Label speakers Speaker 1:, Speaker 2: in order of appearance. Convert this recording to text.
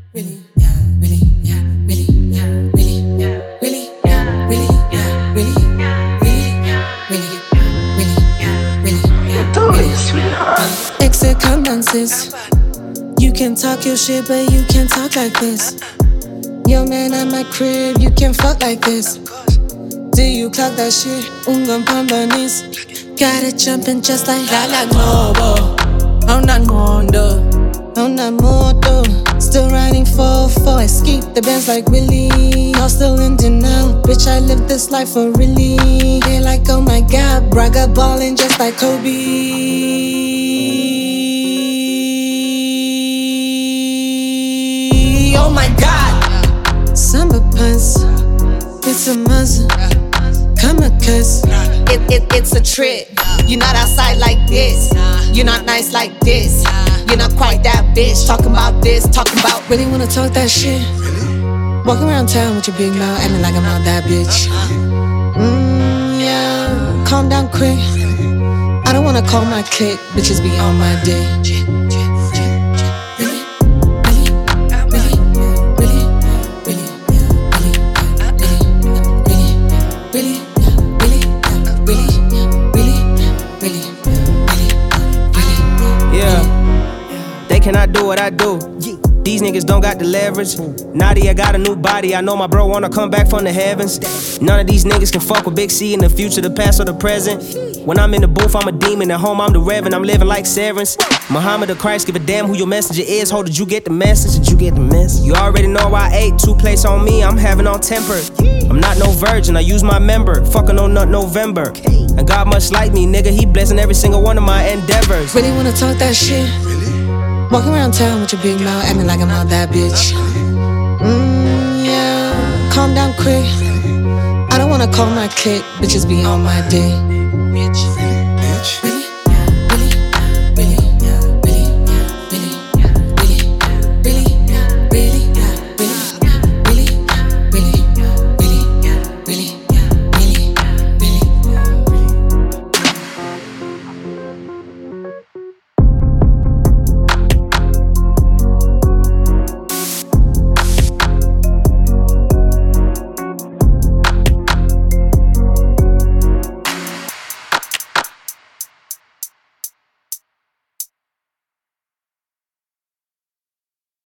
Speaker 1: really, yeah, really, yeah, really, yeah, really, yeah, really, yeah, really, yeah, really, really, really, really, really, really. Exit condolences. You can talk your shit, but you can't talk like this. Yo, man, at my crib, you can't fuck like this. Do you clock that shit? Ungan pambanis. Got it jumping just like la nobo. I'm not mondo. I'm not moto. Still riding 4-4. Escape the bands like Willie. I'm still in denial. Bitch, I live this life for really. They like, oh my god, Braga ballin' just like Kobe. Oh my god. Summer puns. It's a muzzle. Kamikaze. It's a trip. You're not outside like this. You're not nice like this. You're not quite that bitch. Talking about this, talking about. Really wanna talk that shit? Walking around town with your big mouth, acting like I'm not that bitch. Yeah. Calm down quick. I don't wanna call my clique. Bitches be on my dick.
Speaker 2: Can I do what I do? These niggas don't got the leverage. Nadia got a new body. I know my bro wanna come back from the heavens. None of these niggas can fuck with Big C in the future, the past or the present. When I'm in the booth, I'm a demon. At home, I'm the reverend. I'm living like Severance. Muhammad the Christ, give a damn who your messenger is. Ho, did you get the message? Did you get the message? You already know I ate 2 plates on me. I'm having on temper. I'm not no virgin. I use my member. Fucking on nut November. And God much like me, nigga. He blessing every single one of my endeavors.
Speaker 1: Really wanna talk that shit? Walking around town with your big mouth, acting like I'm not that bitch. Yeah. Calm down quick. I don't wanna call my clique, bitches be on my dick.